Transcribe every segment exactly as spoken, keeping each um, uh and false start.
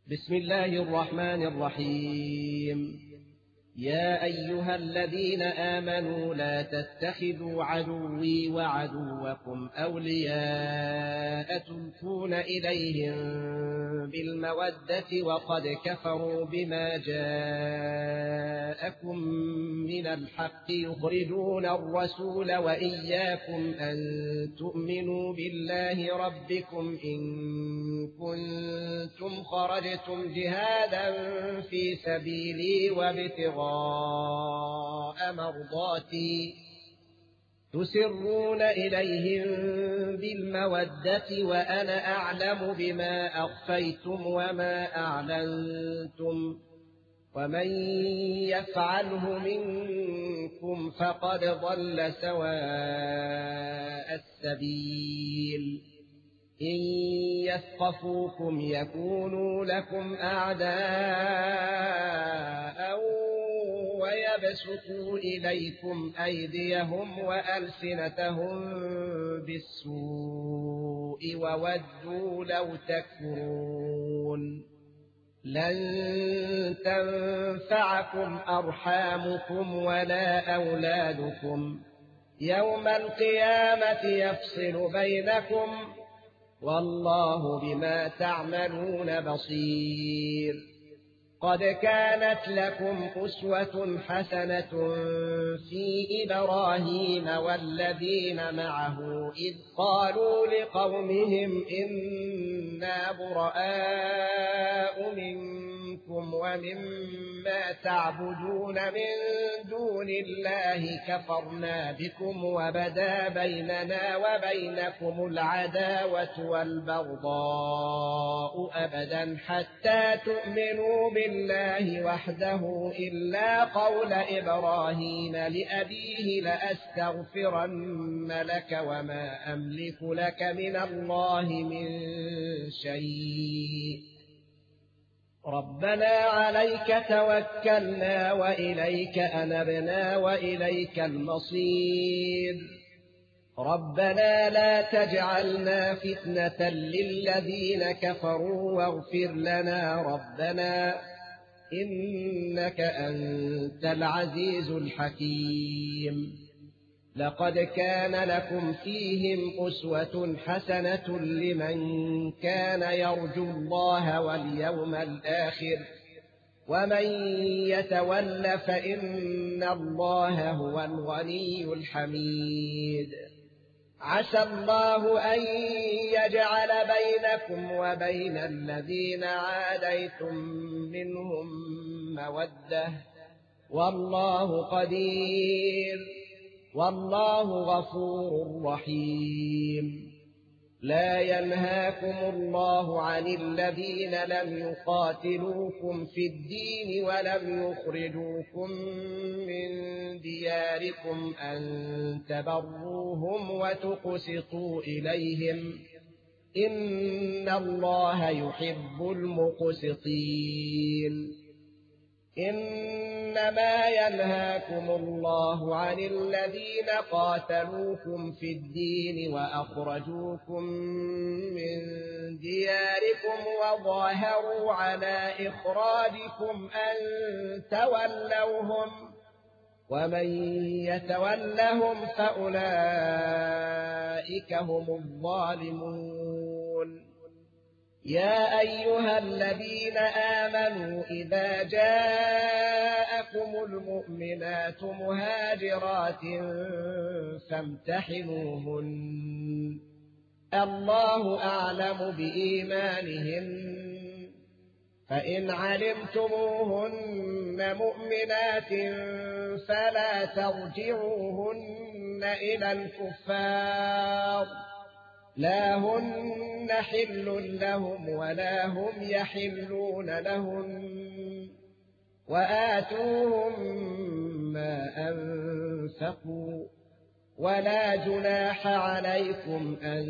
بسم الله الرحمن الرحيم. يا أيها الذين آمنوا لا تتخذوا عدوي وعدوكم أولياء تلقون إليهم بالمودة وقد كفروا بما جاءكم من الحق يخرجون الرسول وإياكم أن تؤمنوا بالله ربكم إن كنتم خرجتم جهادا في سبيلي وابتغاء مرضاتي تسرون إليهم بالمودة وأنا أعلم بما أخفيتم وما أعلنتم ومن يفعله منكم فقد ضل سواء السبيل. إن يثقفوكم يكونوا لكم أعداء ويبسطوا إليكم أيديهم وألسنتهم بالسوء وودوا لو تكفرون. لن تنفعكم أرحامكم ولا أولادكم يوم القيامة يفصل بينكم والله بما تعملون بصير. قد كانت لكم أسوة حسنة في إبراهيم والذين معه إذ قالوا لقومهم إنا براء منكم ومما تعبدون من دون الله كفرنا بكم وبدا بيننا وبينكم العداوة والبغضاء أبدا حتى تؤمنوا بالله وحده إلا قول إبراهيم لأبيه لأستغفرن لك وما أملك لك من الله من شيء ربنا عليك توكلنا وإليك أنبنا وإليك المصير. ربنا لا تجعلنا فتنة للذين كفروا واغفر لنا ربنا إنك أنت العزيز الحكيم. لقد كان لكم فيهم أسوة حسنة لمن كان يرجو الله واليوم الآخر ومن يتول فإن الله هو الغني الحميد. عسى الله أن يجعل بينكم وبين الذين عاديتم منهم مودة والله قدير والله غفور رحيم. لا ينهاكم الله عن الذين لم يقاتلوكم في الدين ولم يخرجوكم من دياركم أن تبروهم وتقسطوا إليهم إن الله يحب المقسطين. إنما ينهاكم الله عن الذين قاتلوكم في الدين وأخرجوكم من دياركم وظاهروا على إخراجكم أن تولوهم ومن يتولهم فأولئك هم الظالمون. يا أيها الذين آمنوا إذا جاءكم المؤمنات مهاجرات فامتحنوهن الله أعلم بإيمانهن فإن علمتموهن مؤمنات فلا ترجعوهن إلى الكفار لا هن حل لهم ولا هم يحلون لهم وآتوهم ما أنفقوا ولا جناح عليكم أن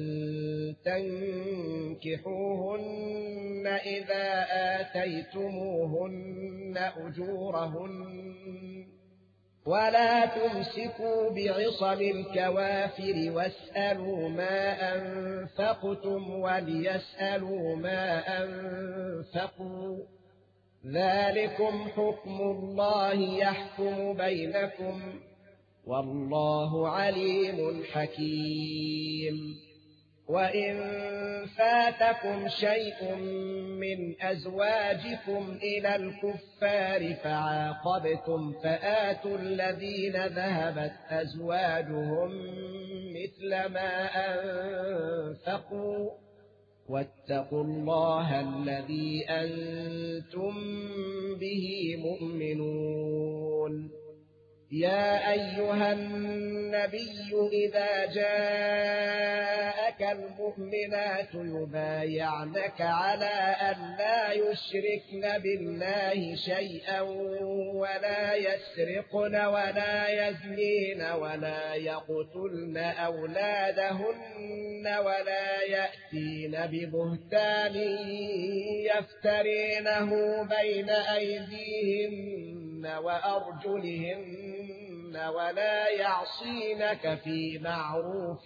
تنكحوهن إذا آتيتموهن أجورهن ولا تمسكوا بعصم الكوافر واسألوا ما أنفقتم وليسألوا ما أنفقوا ذلكم حكم الله يحكم بينكم والله عليم حكيم. وإن فاتكم شيء من أزواجكم إلى الكفار فعاقبتم فآتوا الذين ذهبت أزواجهم مثل ما أنفقوا واتقوا الله الذي أنتم به مؤمنون. يا أيها النبي إذا جاءك المؤمنات يبايعنك على أن لا يشركن بالله شيئا ولا يسرقن ولا يزنين ولا يقتلن أولادهن ولا يأتين ببهتان يفترينه بين أيديهن وأرجلهن ولا يعصينك في معروف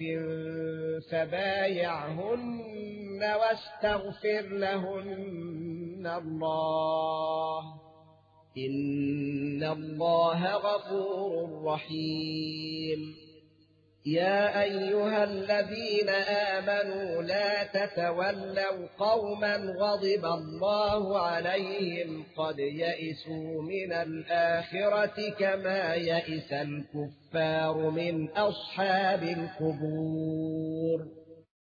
فبايعهن واستغفر لهن الله إن الله غفور رحيم. يا أيها الذين آمنوا لا تتولوا قوما غضب الله عليهم قد يئسوا من الآخرة كما يئس الكفار من أصحاب القبور.